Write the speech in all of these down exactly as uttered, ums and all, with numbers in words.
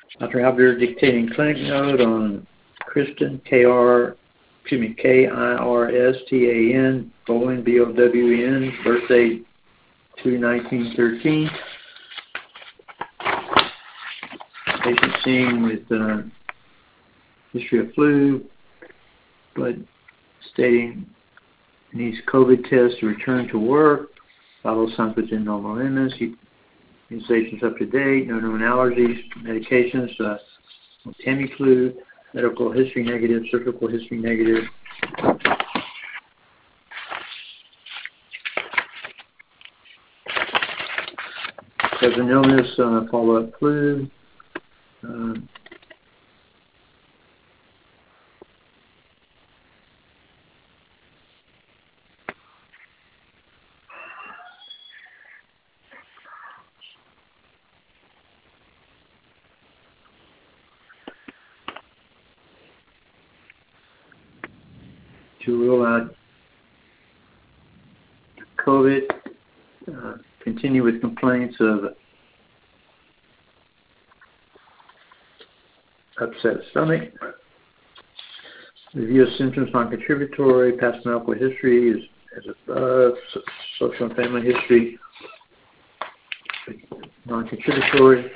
Doctor Halbert dictating clinic note on Kristen, K R, excuse me, K I R S T A N, Bowen, B O W N, birthday two nineteen thirteen. Patient seen with uh, history of flu, but stating needs COVID test to return to work. Vital signs within normal limits. Immunizations up to date. No known allergies. Medications. Uh, Tamiflu. Medical history negative. Surgical history negative. Present illness. Uh, follow-up flu. Uh, to rule out COVID, uh, continue with complaints of upset stomach. Review of symptoms non-contributory, past medical history is as above, so, social and family history non-contributory.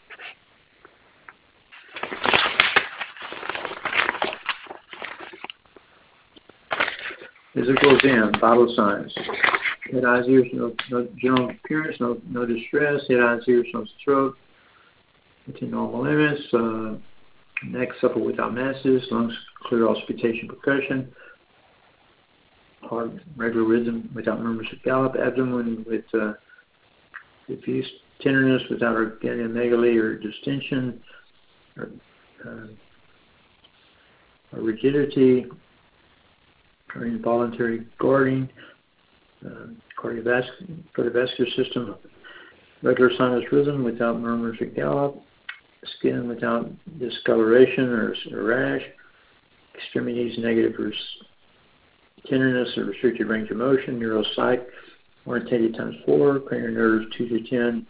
Physical exam, vital signs. Head, eyes, ears, no, no general appearance, no, no distress. Head, eyes, ears, no stroke. Within normal limits. Uh, neck supple without masses. Lungs clear auscultation percussion. Heart regular rhythm without murmurs of gallop. Abdomen with uh, diffuse tenderness without organomegaly or distension. Or, uh, or rigidity. Or involuntary guarding. Uh, cardiovascular, cardiovascular system, regular sinus rhythm without murmurs or gallop, skin without discoloration or, or rash, extremities negative or tenderness or restricted range of motion, neuropsych, orientated times four, cranial nerves two to ten,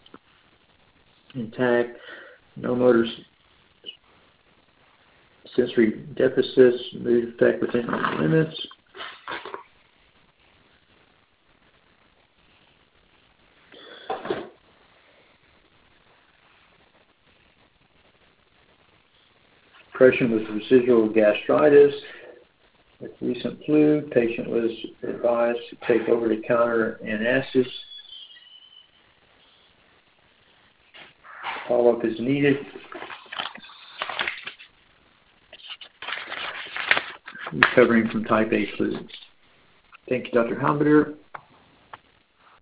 intact, no motor sensory deficits, mood effect within limits. Depression with residual gastritis. With recent flu, patient was advised to take over-the-counter antacids. Follow-up is needed. Recovering from type A flu. Thank you, Doctor Halbert.